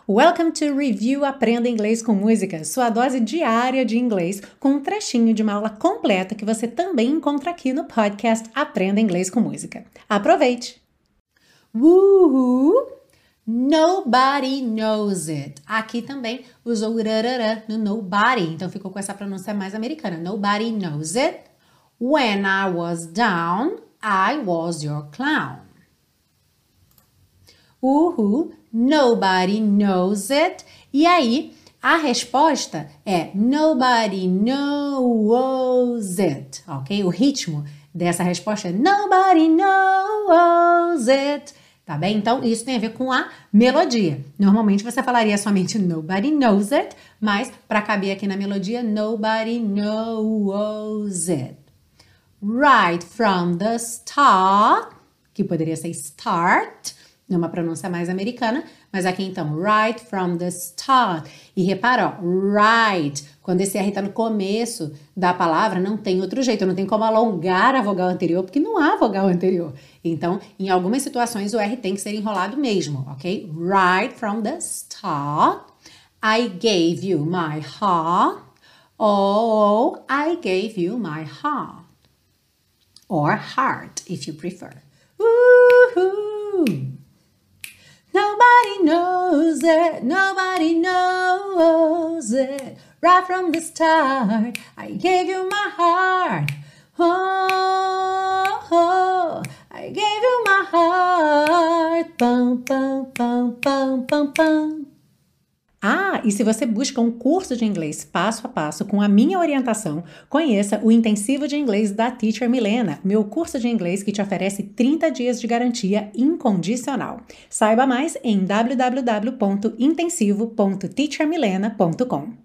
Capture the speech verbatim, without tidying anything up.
Welcome to Review Aprenda Inglês com Música, sua dose diária de inglês com um trechinho de uma aula completa que você também encontra aqui no podcast Aprenda Inglês com Música. Aproveite! Woohoo! Nobody knows it. Aqui também usou o rarará no nobody, então ficou com essa pronúncia mais americana. Nobody knows it. When I was down, I was your clown. Uhul, nobody knows it. E aí, a resposta é nobody knows it, ok? O ritmo dessa resposta é nobody knows it, tá bem? Então, isso tem a ver com a melodia. Normalmente, você falaria somente nobody knows it, mas para caber aqui na melodia, nobody knows it. Right from the start, que poderia ser start, numa pronúncia mais americana, mas aqui então, right from the start. E repara, ó, right, quando esse R está no começo da palavra, não tem outro jeito, não tem como alongar a vogal anterior, porque não há vogal anterior. Então, em algumas situações, o R tem que ser enrolado mesmo, ok? Right from the start, I gave you my heart, oh, I gave you my heart. Or heart, if you prefer. Woohoo! Nobody knows it, nobody knows it. Right from the start, I gave you my heart. Oh, oh, I gave you my heart. Pam, pam, pam, pam, pam, pam. Ah, e se você busca um curso de inglês passo a passo com a minha orientação, conheça o Intensivo de Inglês da Teacher Milena, meu curso de inglês que te oferece trinta dias de garantia incondicional. Saiba mais em w w w ponto intensivo ponto teacher milena ponto com.